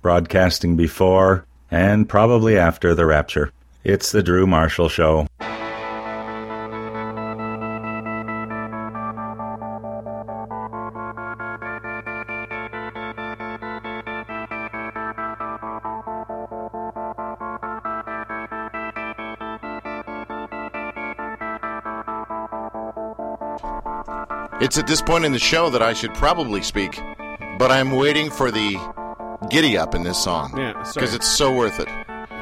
broadcasting before and probably after the rapture. It's the Drew Marshall Show. It's at this point in the show that I should probably speak, but I'm waiting for the giddy up in this song. Yeah, because it's so worth it.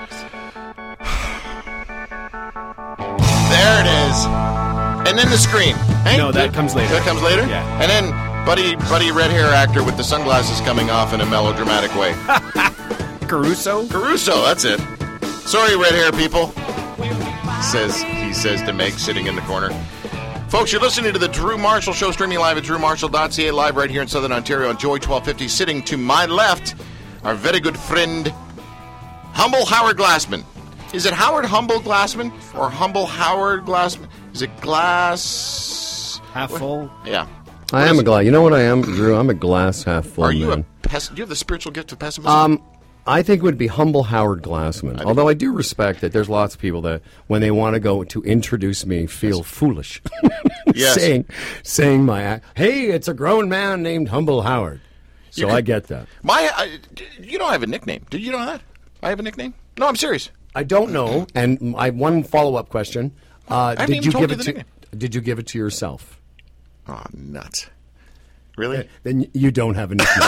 There it is. And then the scream. Hey, no, that comes later. That comes later? Yeah. And then buddy red hair actor with the sunglasses coming off in a melodramatic way. Caruso? Caruso, that's it. Sorry, red hair people. He says to Meg sitting in the corner. Folks, you're listening to the Drew Marshall Show, streaming live at drewmarshall.ca, live right here in Southern Ontario on Joy 1250. Sitting to my left, our very good friend, Humble Howard Glassman. Is it Howard Humble Glassman or Humble Howard Glassman? Is it glass? Half full? Yeah. I am a glass. You know what I am, Drew? I'm a glass half full. Are you man. do you have the spiritual gift of pessimism? I think it would be Humble Howard Glassman. Although I do respect that there's lots of people that, when they want to go to introduce me, feel foolish. Yes. saying my, hey, it's a grown man named Humble Howard. So I get that. You don't have a nickname. Did you know that? I have a nickname? No, I'm serious. I don't know. And I one follow-up question. Did you give it to yourself? Oh, nuts. Really? Then you don't have a nickname.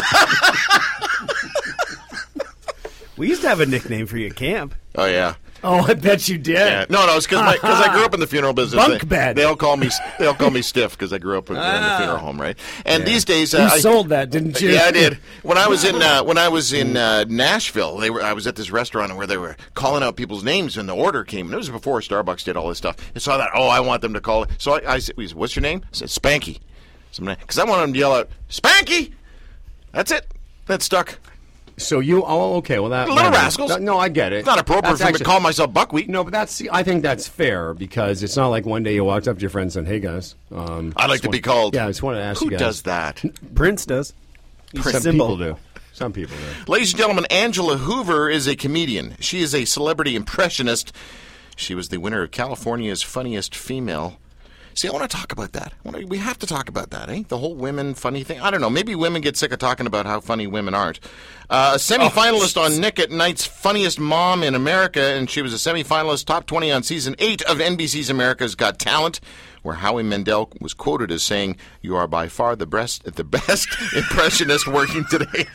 We used to have a nickname for you at camp. Oh, yeah. Oh, I bet you did. Yeah. No, it's because I grew up in the funeral business. Bunk bed. They all call me stiff because I grew up in the funeral home, right? And these days, you sold that, didn't you? Yeah, I did. When I was in Nashville, I was at this restaurant where they were calling out people's names, and the order came. And it was before Starbucks did all this stuff. And so I thought, I want them to call it. So I said, "What's your name?" I said, "Spanky," because I wanted them to yell out, "Spanky!" That's it. That stuck. So okay, well that... Little rascals. No, I get it. It's not appropriate for me to call myself Buckwheat. No, but I think that's fair, because it's not like one day you walked up to your friend and said, hey guys. I'd like to be called. Yeah, I just wanted to ask you guys. Who does that? Prince does. Some people do. Some people do. Ladies and gentlemen, Angela Hoover is a comedian. She is a celebrity impressionist. She was the winner of California's Funniest Female. See, I want to talk about that. We have to talk about that, eh? The whole women funny thing. I don't know. Maybe women get sick of talking about how funny women aren't. A semifinalist on Nick at Night's Funniest Mom in America, and she was a semifinalist, top 20 on Season 8 of NBC's America's Got Talent, where Howie Mandel was quoted as saying, "You are by far the best impressionist working today."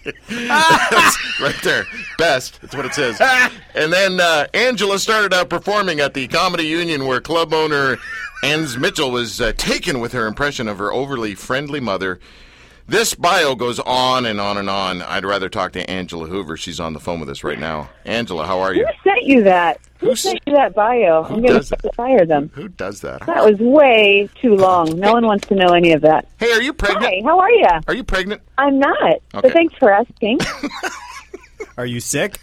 That's right there. Best. That's what it says. And then Angela started out performing at the Comedy Union, where club owner Anns Mitchell was taken with her impression of her overly friendly mother. This bio goes on and on and on. I'd rather talk to Angela Hoover. She's on the phone with us right now. Angela, how are you? Who sent you that? Who sent you that bio? I'm going to fire them. Who does that? That was way too long. No one wants to know any of that. Hey, are you pregnant? Hi, how are you? Are you pregnant? I'm not. Okay. But thanks for asking. Are you sick?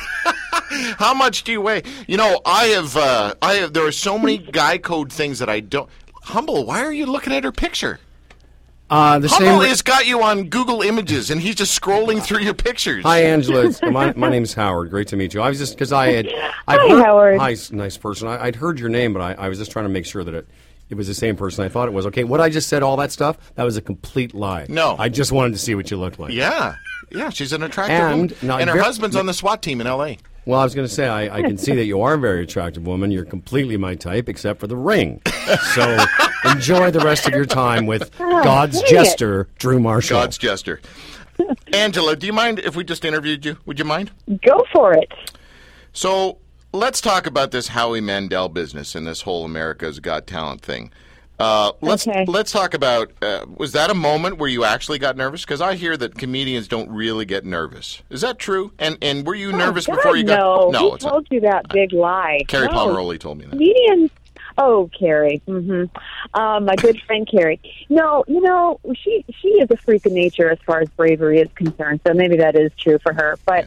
How much do you weigh? You know, I have. There are so many guy code things that I don't. Humble, why are you looking at her picture? Humble has got you on Google Images, and he's just scrolling through your pictures. Hi, Angela. My name's Howard. Great to meet you. I was just because Hi, Howard. Hi, nice person. I'd heard your name, but I was just trying to make sure that it was the same person I thought it was. Okay, what I just said, all that stuff, that was a complete lie. No. I just wanted to see what you looked like. Yeah, she's an attractive woman. And her husband's on the SWAT team in L.A. Well, I was going to say, I can see that you are a very attractive woman. You're completely my type, except for the ring. So enjoy the rest of your time with God's Jester, Drew Marshall. God's Jester. Angela, do you mind if we just interviewed you? Would you mind? Go for it. So let's talk about this Howie Mandel business and this whole America's Got Talent thing. Let's talk about, was that a moment where you actually got nervous? Because I hear that comedians don't really get nervous. Is that true? And were you nervous before you got... No, he told you that big lie. Carrie Pomeroli told me that. Comedians... Oh, Carrie. My good friend Carrie. No, she is a freak of nature as far as bravery is concerned, so maybe that is true for her. But,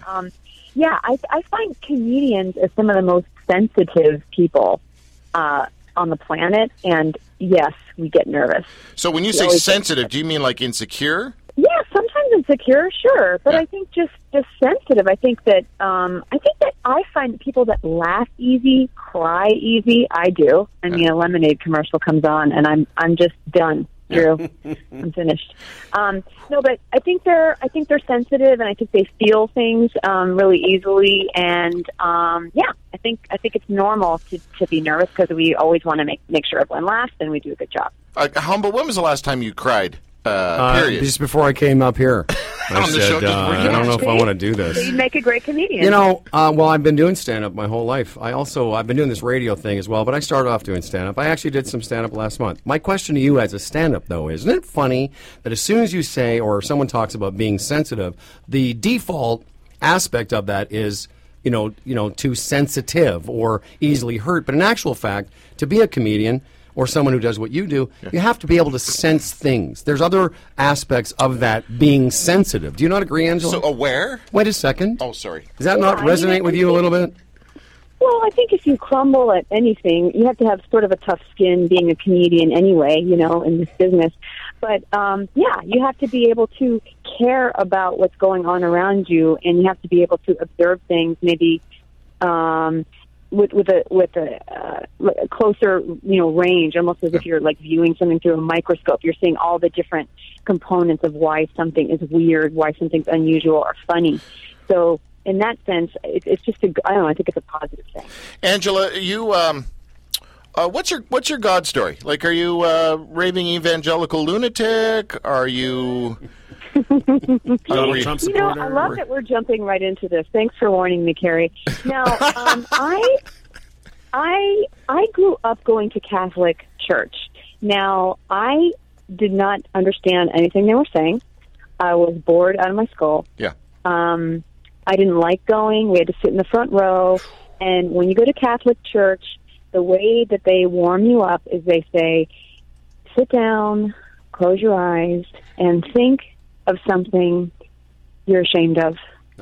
I find comedians as some of the most sensitive people on the planet, and yes, we get nervous. So when you say sensitive, do you mean like insecure? Yeah, sometimes insecure, sure, but I think just sensitive. I think that I find people that laugh easy, cry easy. I do. I mean, a lemonade commercial comes on, and I'm just done. Drew, I'm finished. No, but I think they're sensitive, and I think they feel things really easily. And I think it's normal to be nervous because we always want to make sure everyone laughs, and we do a good job. Humble, when was the last time you cried? Period. Just before I came up here, I On the show, said, I don't know if I want to do this. You'd make a great comedian. You know, well, I've been doing stand-up my whole life. I've been doing this radio thing as well, but I started off doing stand-up. I actually did some stand-up last month. My question to you as a stand-up, though, isn't it funny that as soon as you say or someone talks about being sensitive, the default aspect of that is, too sensitive or easily hurt. But in actual fact, to be a comedian or someone who does what you do, you have to be able to sense things. There's other aspects of that being sensitive. Do you not agree, Angela? So aware? Wait a second. Oh, sorry. Does that not resonate with you a little bit? Well, I think if you crumble at anything, you have to have sort of a tough skin being a comedian anyway, in this business. But, you have to be able to care about what's going on around you, and you have to be able to observe things maybe with a closer, range, almost as if you're like viewing something through a microscope. You're seeing all the different components of why something is weird, why something's unusual or funny. So in that sense, it's just I think it's a positive thing. Angela, you, what's your God story? Like, are you raving evangelical lunatic? Are you? Donald Trump supporter? I love that we're jumping right into this. Thanks for warning me, Carrie. Now, I grew up going to Catholic church. Now, I did not understand anything they were saying. I was bored out of my skull. Yeah. I didn't like going. We had to sit in the front row. And when you go to Catholic church, the way that they warm you up is they say, sit down, close your eyes, and think of something you're ashamed of.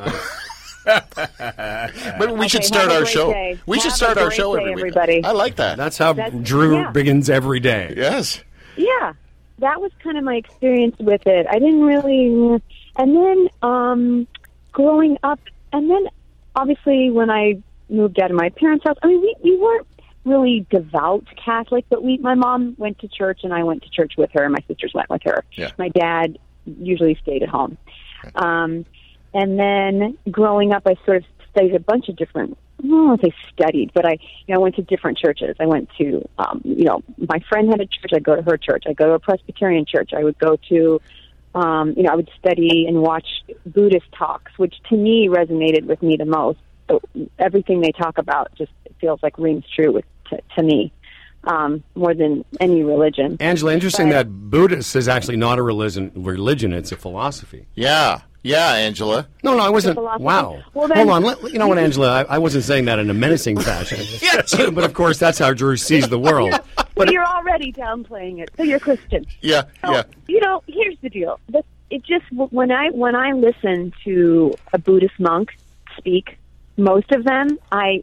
Maybe we should start our show. We should start our show every week. I like that. That's how Drew begins every day. Yes. Yeah, that was kind of my experience with it. I didn't really, and then growing up, and then obviously when I moved out of my parents' house, I mean, we weren't really devout Catholic, but my mom went to church, and I went to church with her, and my sisters went with her. Yeah. My dad usually stayed at home. And then growing up, I sort of studied a bunch of different, I don't want to say studied, but I went to different churches. I went to, my friend had a church. I'd go to her church. I'd go to a Presbyterian church. I would go to, I would study and watch Buddhist talks, which to me resonated with me the most. So everything they talk about just feels like rings true to me. More than any religion. Angela, interesting that Buddhist is actually not a religion, it's a philosophy. Yeah, Angela. No, I wasn't. Wow. Well, then, hold on. You know what, Angela? I wasn't saying that in a menacing fashion. Yes. But of course, that's how Drew sees the world. But you're already downplaying it, so you're Christian. Yeah. Here's the deal. It just when I listen to a Buddhist monk speak, most of them,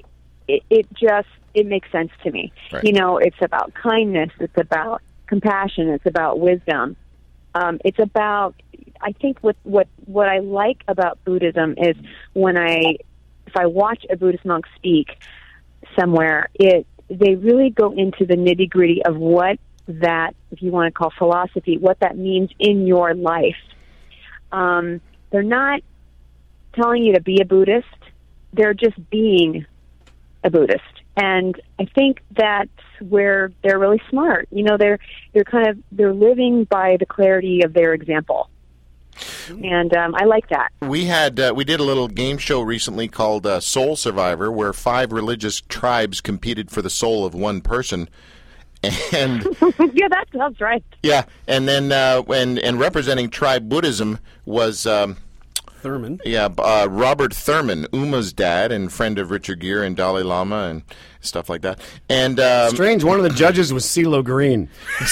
it makes sense to me. Right. It's about kindness. It's about compassion. It's about wisdom. It's about, I think what I like about Buddhism is if I watch a Buddhist monk speak somewhere, they really go into the nitty gritty of what that, if you want to call philosophy, what that means in your life. They're not telling you to be a Buddhist. They're just being a Buddhist. And I think that's where they're really smart. They're living by the clarity of their example. And I like that. We did a little game show recently called Soul Survivor, where 5 religious tribes competed for the soul of one person. And yeah, that sounds right. Yeah, and then and representing tribe Buddhism was Thurman. Yeah, Robert Thurman, Uma's dad and friend of Richard Gere and Dalai Lama and stuff like that. And strange, one of the judges was CeeLo Green.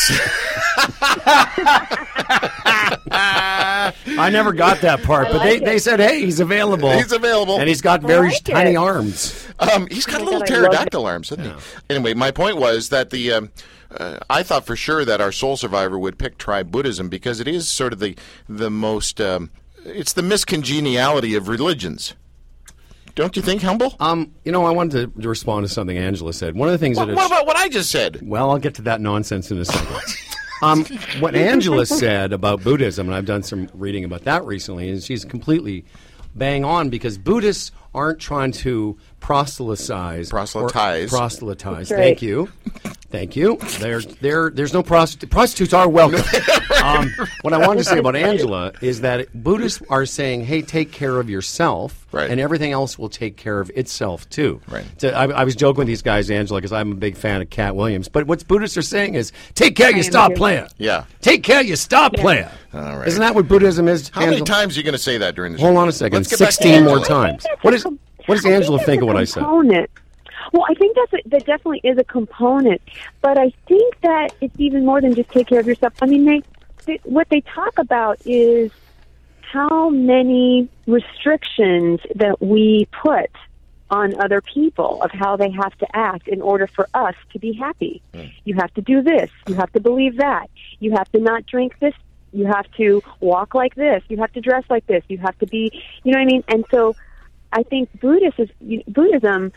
I never got that part, but they said, hey, he's available. He's available. And he's got very tiny arms. He's got little pterodactyl arms, doesn't he? Anyway, my point was that I thought for sure that our Soul Survivor would pick tribe Buddhism because it is sort of the most it's the miscongeniality of religions. Don't you think, Humble? I wanted to respond to something Angela said. One of the things What about what I just said? Well, I'll get to that nonsense in a second. What Angela said about Buddhism, and I've done some reading about that recently, and she's completely bang on because Buddhists aren't trying to proselytize. Right. Thank you. There's no prostitutes are welcome. What I wanted to say about Angela is that Buddhists are saying, hey, take care of yourself, right, and everything else will take care of itself too. Right. So I was joking with these guys, Angela, because I'm a big fan of Cat Williams. But what Buddhists are saying is, take care, you stop playing. Yeah. Take care, you stop playing. All right. Isn't that what Buddhism is? How many times are you going to say that during the show? Hold on a second. Let's get back to 16 more Angela. times. What does Angela think of what I said? Well, I think that definitely is a component, but I think that it's even more than just take care of yourself. I mean, what they talk about is how many restrictions that we put on other people of how they have to act in order for us to be happy. You have to do this. You have to believe that. You have to not drink this. You have to walk like this. You have to dress like this. You have to be, you know what I mean? And so I think Buddhism,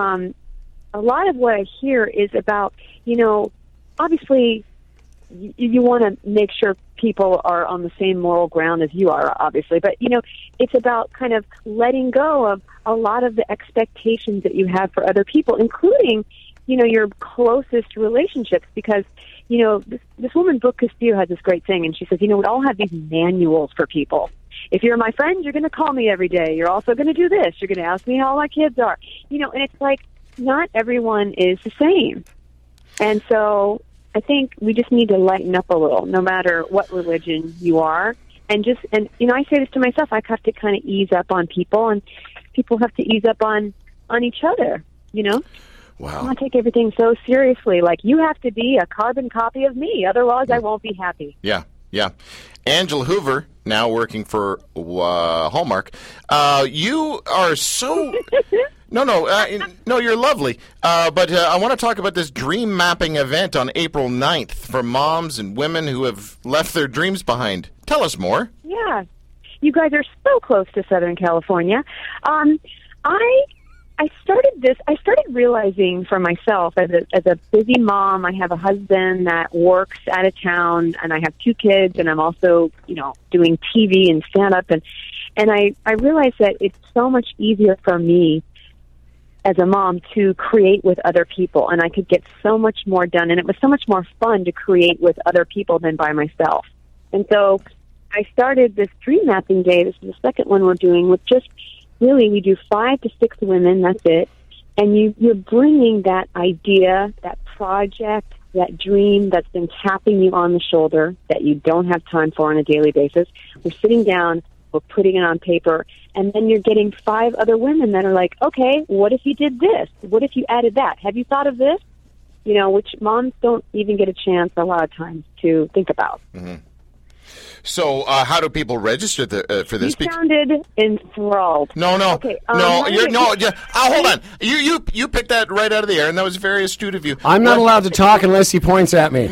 a lot of what I hear is about, obviously you want to make sure people are on the same moral ground as you are, obviously. But, it's about kind of letting go of a lot of the expectations that you have for other people, including, your closest relationships. Because, this woman, Brooke Castillo, has this great thing, and she says, we all have these manuals for people. If you're my friend, you're going to call me every day. You're also going to do this. You're going to ask me how my kids are. And it's like not everyone is the same. And so I think we just need to lighten up a little, no matter what religion you are. And I say this to myself, I have to kind of ease up on people, and people have to ease up on each other, Wow. I don't take everything so seriously. Like, you have to be a carbon copy of me, otherwise I won't be happy. Yeah. Angela Hoover, now working for Hallmark. You are so... No, you're lovely. But I want to talk about this dream mapping event on April 9th for moms and women who have left their dreams behind. Tell us more. Yeah. You guys are so close to Southern California. I started realizing for myself as a busy mom, I have a husband that works out of town, and I have 2 kids, and I'm also, doing TV and stand-up, and I realized that it's so much easier for me as a mom to create with other people, and I could get so much more done, and it was so much more fun to create with other people than by myself. And so I started this dream mapping day. This is the second one we're doing, with just really, we do 5 to 6 women, that's it. And you're bringing that idea, that project, that dream that's been tapping you on the shoulder that you don't have time for on a daily basis. We're sitting down, we're putting it on paper, and then you're getting 5 other women that are like, okay, what if you did this? What if you added that? Have you thought of this? Which moms don't even get a chance a lot of times to think about. Mm-hmm. So, how do people register for this? You sounded enthralled. No. Okay, hold on. You picked that right out of the air, and that was very astute of you. I'm not allowed to talk unless he points at me.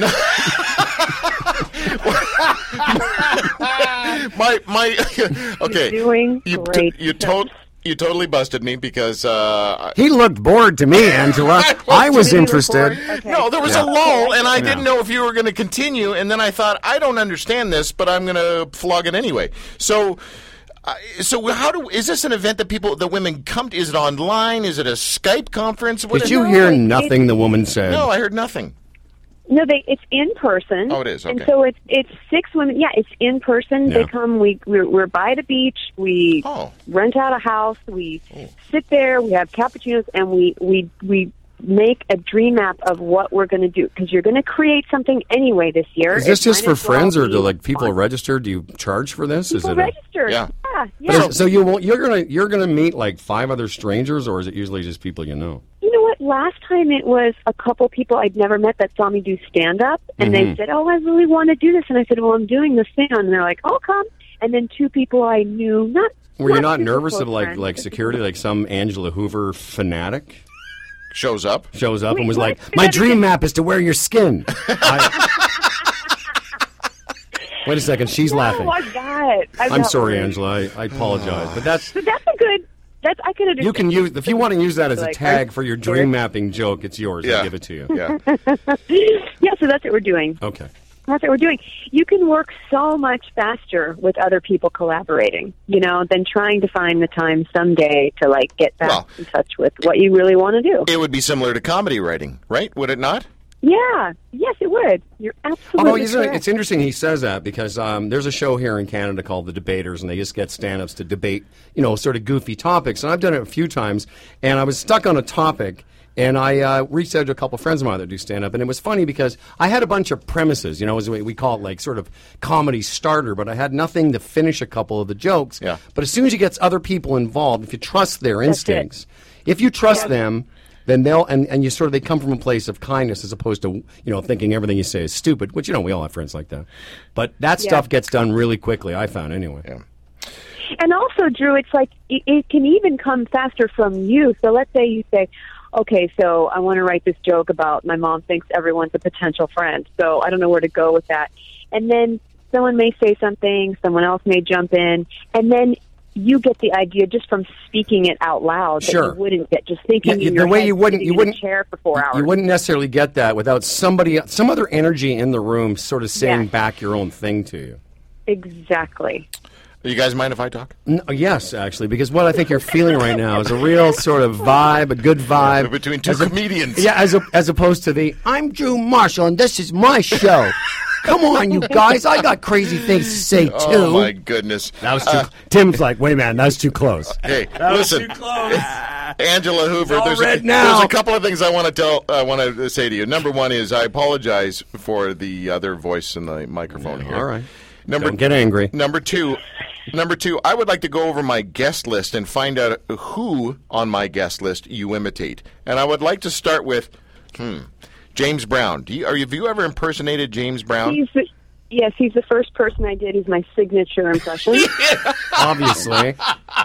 Okay. You're doing great. You totally busted me because... he looked bored to me, Angela. I was interested. Okay. No, there was a lull, and I didn't know if you were going to continue, and then I thought, I don't understand this, but I'm going to flog it anyway. So is this an event that women come to? Is it online? Is it a Skype conference? Did you hear nothing the woman said? No, I heard nothing. No, it's in person. Oh, it is. Okay. And so it's 6 women. Yeah, it's in person. Yeah. They come. We're by the beach. We rent out a house. We sit there. We have cappuccinos, and we make a dream map of what we're going to do, because you're going to create something anyway this year. Is this just for friends, or do people register? Do you charge for this? People register. Yeah. So you're gonna meet like 5 other strangers, or is it usually just people you know? You know what? Last time it was a couple people I'd never met that saw me do stand-up, and they said, oh, I really want to do this. And I said, well, I'm doing this thing. And they're like, oh, come. And then 2 people I knew. Were you not nervous of friends. like security, like some Angela Hoover fanatic shows up and was like, my dream map is to wear your skin? Wait a second, she's laughing. Oh, I got it. I'm sorry, Angela. I apologize, but that's. So that's a good. That's I could understand. You can use if you want to use that as a Like, tag for your dream mapping joke. It's yours. Yeah. I'll give it to you. Yeah. Yeah, so that's what we're doing. Okay. That's what we're doing. You can work so much faster with other people collaborating, than trying to find the time someday to like get back in touch with what you really want to do. It would be similar to comedy writing, right? Would it not? Yeah. Yes, it would. You're absolutely correct. It's interesting he says that because there's a show here in Canada called The Debaters, and they just get stand-ups to debate, sort of goofy topics. And I've done it a few times, and I was stuck on a topic, and I reached out to a couple friends of mine that do stand-up, and it was funny because I had a bunch of premises, as we call it, like sort of comedy starter, but I had nothing to finish a couple of the jokes. Yeah. But as soon as you get other people involved, if you trust their instincts, if you trust them, then and you sort of, they come from a place of kindness as opposed to, thinking everything you say is stupid, which, we all have friends like that. But that stuff gets done really quickly, I found, anyway. Yeah. And also, Drew, it's like it can even come faster from you. So let's say you say, okay, so I want to write this joke about my mom thinks everyone's a potential friend, so I don't know where to go with that. And then someone may say something, someone else may jump in, and then you get the idea just from speaking it out loud that you wouldn't get just thinking in your head, you wouldn't in a chair for 4 hours. You wouldn't necessarily get that without some other energy in the room sort of saying back your own thing to you. Exactly. You guys mind if I talk? Yes, actually, because what I think you're feeling right now is a real sort of vibe, a good vibe. Between two comedians. Yeah, as opposed to I'm Drew Marshall, and this is my show. Come on, you guys. I got crazy things to say, too. Oh, my goodness. That was too Tim's like, wait, man, that was too close. Hey, listen. Too close. Angela Hoover, there's a couple of things I want to say to you. Number one is I apologize for the other voice in the microphone here. All right. Don't get angry. Number two, I would like to go over my guest list and find out who on my guest list you imitate. And I would like to start with, James Brown. Have you ever impersonated James Brown? Yes, he's the first person I did. He's my signature impression. Obviously.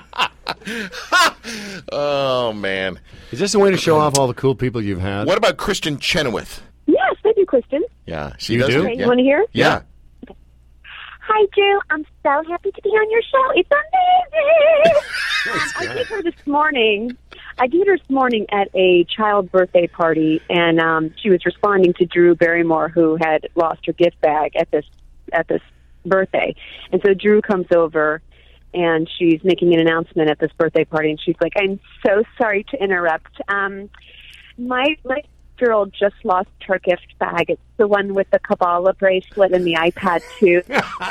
Oh, man. Is this a way to show off all the cool people you've had? What about Kristen Chenoweth? Yes, I do, Kristen. Yeah, she You does. do? Okay, you want to hear? Yeah. Hi, Drew. I'm so happy to be on your show. It's amazing. I did her this morning. At a child birthday party, and she was responding to Drew Barrymore, who had lost her gift bag at this birthday. And so Drew comes over, and she's making an announcement at this birthday party, and she's like, "I'm so sorry to interrupt. My girl just lost her gift bag. It's the one with the Kabbalah bracelet and the iPad too."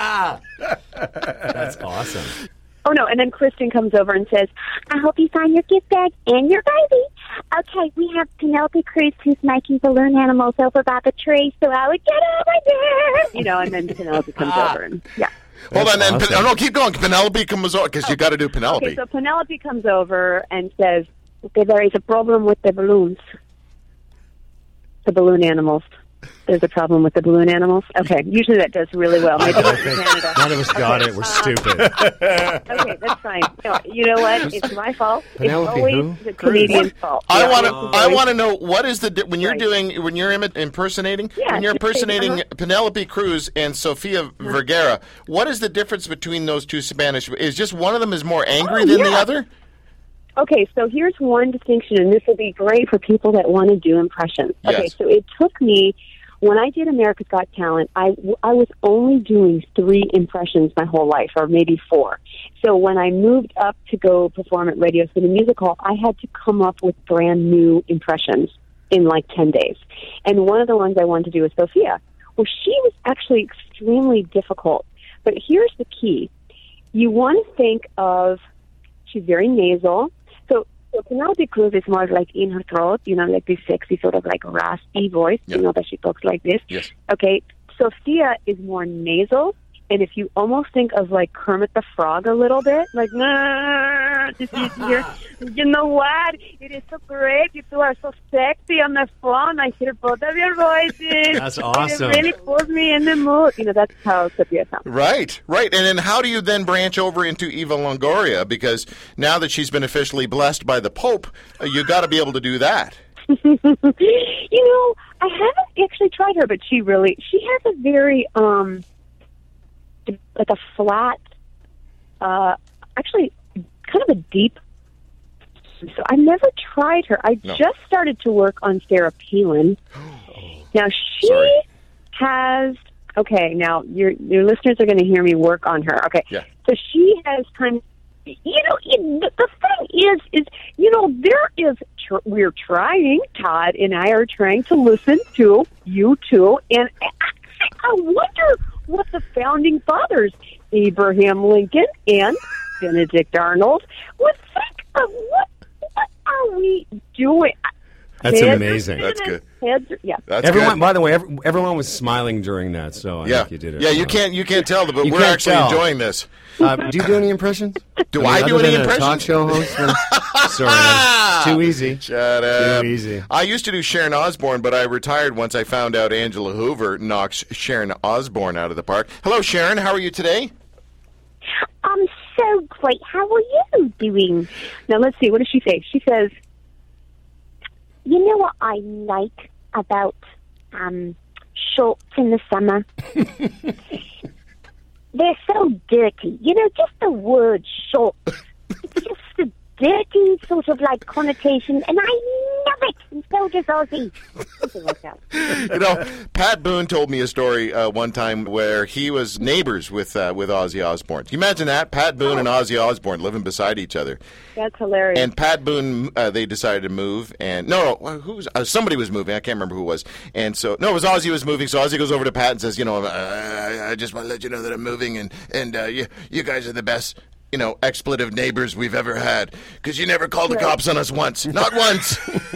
That's awesome. Oh, no, and then Kristen comes over and says, "I hope you find your gift bag and your baby. Okay, we have Penelope Cruz who's making balloon animals over by the tree, so I would get over there." And then Penelope comes over and, Hold on, then. awesome. No, keep going. Penelope comes over, because you got to do Penelope. Okay, so Penelope comes over and says, "Okay, there is a problem with the balloons. The balloon animals. There's a problem with the balloon animals." Okay, usually that does really well. Maybe that's in Canada. None of us got it. We're stupid. Okay, that's fine. No, you know what? It's my fault. Penelope it's always who? the comedian's fault. I Yeah, want to know what is when you're Right. when you're impersonating Yeah, when you're impersonating uh-huh. Penelope Cruz and Sofia Vergara. What is the difference between those two Spanish? Is just one of them is more angry than the other? Okay, so here's one distinction, and this will be great for people that want to do impressions. Okay, Yes. so it took me, when I did America's Got Talent, I was only doing 3 impressions my whole life, or maybe 4. So when I moved up to go perform at Radio City Music Hall, I had to come up with brand new impressions in like 10 days. And one of the ones I wanted to do was Sophia. Well, she was actually extremely difficult. But here's the key. You want to think of, she's very nasal. So Penelope Cruz is more like in her throat, like this sexy sort of like raspy voice, Yep. that she talks like this. Yes. Okay, Sophia is more nasal, and if you almost think of like Kermit the Frog a little bit, like, just hear, you know what? It is so great. You two are so sexy on the phone. I hear both of your voices. That's awesome. It really puts me in the mood. That's how Sophia sounds. Right. And then how do you then branch over into Eva Longoria? Because now that she's been officially blessed by the Pope, you got to be able to do that. I haven't actually tried her, but she has a very, like a flat, actually kind of a deep. So I never tried her. I just started to work on Sarah Palin. Now she has. Okay, now your listeners are going to hear me work on her. Okay, so she has kind of. The thing is we're trying. Todd and I are trying to listen to you two, and I wonder what the founding fathers, Abraham Lincoln and Benedict Arnold, would think of what are we doing? That's amazing. That's good. That's everyone. Good. By the way, everyone was smiling during that, so I think you did it. Yeah, you can't tell, but we're actually enjoying this. Do you do any impressions? Do I do any impressions? Talk show host? Sorry, too easy. Shut up. Too easy. I used to do Sharon Osbourne, but I retired once I found out Angela Hoover knocks Sharon Osbourne out of the park. Hello, Sharon. How are you today? I'm so great. How are you doing? Now let's see. What does she say? She says, "You know what I like about shorts in the summer? They're so dirty. You know, just the word shorts. It's just a dirty sort of like connotation, and I love it. And so does Ozzy." Something like that. You know, Pat Boone told me a story one time where he was neighbors with Ozzy Osbourne. Can you imagine that? Pat Boone and Ozzy Osbourne living beside each other. That's hilarious. And Pat Boone, they decided to move, and somebody was moving. I can't remember who it was. And so, it was Ozzy was moving. So Ozzy goes over to Pat and says, I just want to let you know that I'm moving, and you guys are the best, expletive neighbors we've ever had, because you never called the cops on us once. Not once.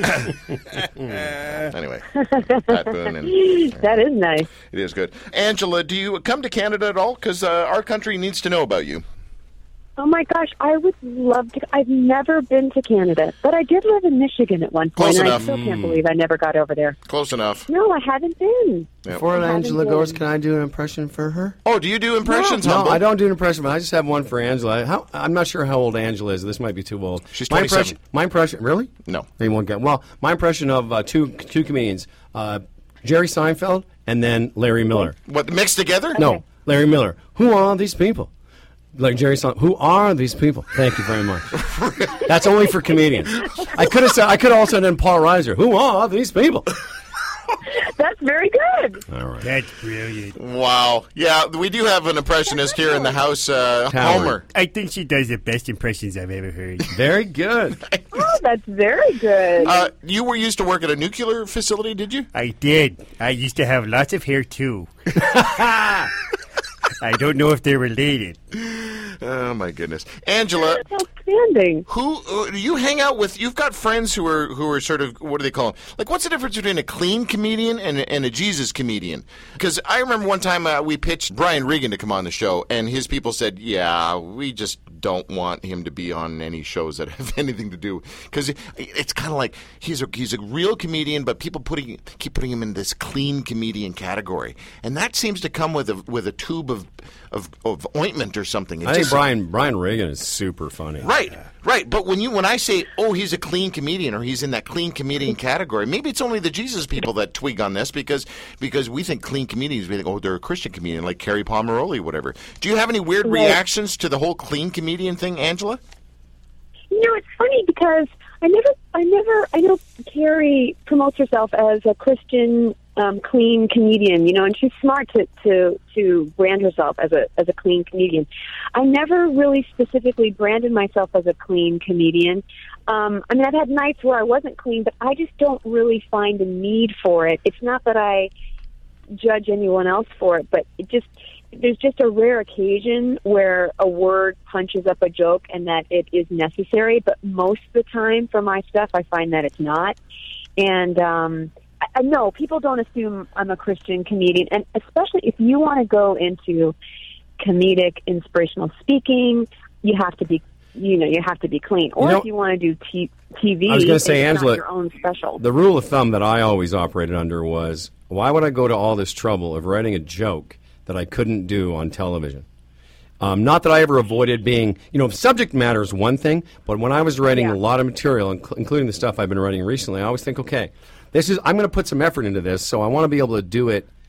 Anyway, Pat Boone. That is nice. It is good. Angela, do you come to Canada at all? Because our country needs to know about you. Oh, my gosh, I would love to. I've never been to Canada, but I did live in Michigan at one point. Close enough. I still can't believe I never got over there. Close enough. No, I haven't been. Yep. Before Angela goes, can I do an impression for her? Oh, do you do impressions? No, I don't do an impression, but I just have one for Angela. I'm not sure how old Angela is. This might be too old. She's 27. My impression, really? No. They won't get. Well, my impression of two comedians, Jerry Seinfeld and then Larry Miller. What, mixed together? Okay. No, Larry Miller. Who are these people? Like Jerry Seinfeld. Who are these people? Thank you very much. That's only for comedians. I could have also done Paul Reiser. Who are these people? That's very good. All right. That's brilliant. Wow. Yeah, we do have an impressionist here in the house, Homer. I think she does the best impressions I've ever heard. Very good. Oh, that's very good. You used to work at a nuclear facility, did you? I did. I used to have lots of hair, too. I don't know if they're related. Oh, my goodness. Angela. That's outstanding. Who do you hang out with? You've got friends who are sort of, what do they call them? Like, what's the difference between a clean comedian and a Jesus comedian? Because I remember one time we pitched Brian Regan to come on the show, and his people said, yeah, we just don't want him to be on any shows that have anything to do. Because it's kind of like he's a real comedian, but people keep putting him in this clean comedian category. And that seems to come with a tube of ointment or something. I think Brian Regan is super funny. Right. But when I say, he's a clean comedian or he's in that clean comedian category, maybe it's only the Jesus people that twig on this because we think clean comedians, we think, they're a Christian comedian like Carrie Pomeroli, whatever. Do you have any weird reactions to the whole clean comedian thing, Angela? It's funny because I know Carrie promotes herself as a Christian clean comedian, and she's smart to brand herself as a clean comedian. I never really specifically branded myself as a clean comedian. I've had nights where I wasn't clean, but I just don't really find a need for it. It's not that I judge anyone else for it, but there's just a rare occasion where a word punches up a joke and that it is necessary, but most of the time for my stuff, I find that it's not. And no, people don't assume I'm a Christian comedian, and especially if you want to go into comedic, inspirational speaking, you have to be clean. Or if you want to do TV, I was going to say, Angela, your own special. The rule of thumb that I always operated under was, why would I go to all this trouble of writing a joke that I couldn't do on television? Not that I ever avoided being, subject matter is one thing, but when I was writing a lot of material, including the stuff I've been writing recently, I always think, okay, I'm going to put some effort into this, so I want to be able to do it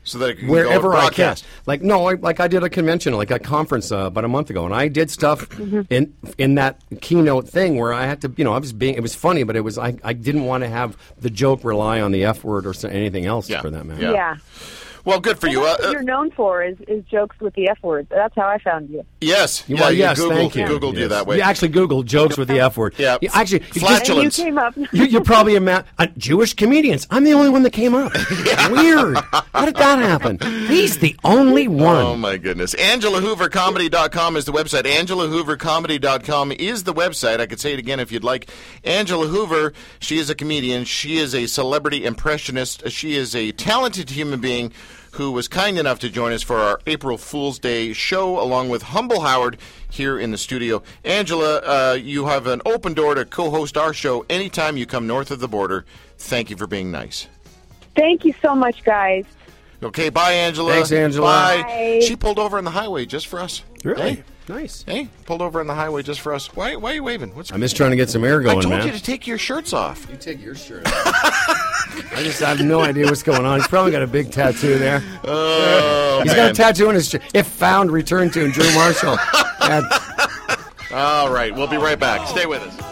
So that it can wherever go I can. broadcast. Like I did a convention, like a conference about a month ago, and I did stuff in that keynote thing where I had to, it was funny, but I didn't want to have the joke rely on the F word or anything else for that matter. Yeah. Well, good for you. That's what you're known for is jokes with the F word. That's how I found you. Yes. Well, yes, Googled, thank you. Googled you that way. You actually Googled jokes with the F word. Yeah. Actually, Flatulence. And you came up. You're probably Jewish comedians. I'm the only one that came up. Weird. How did that happen? He's the only one. Oh, my goodness. AngelaHooverComedy.com is the website. AngelaHooverComedy.com is the website. I could say it again if you'd like. Angela Hoover, she is a comedian. She is a celebrity impressionist. She is a talented human being who was kind enough to join us for our April Fool's Day show, along with Humble Howard here in the studio. Angela, you have an open door to co-host our show anytime you come north of the border. Thank you for being nice. Thank you so much, guys. Okay, bye, Angela. Thanks, Angela. Bye. She pulled over on the highway just for us. Really? Hey, Nice. hey, pulled over on the highway just for us. Why are you waving? I'm just trying to get some air I going, told man. you to take your shirts off. You take your shirt off. I have no idea what's going on. He's probably got a big tattoo there. Oh, He's got a tattoo on his chest. If found, return to Drew Marshall. All right, we'll be right back. Stay with us.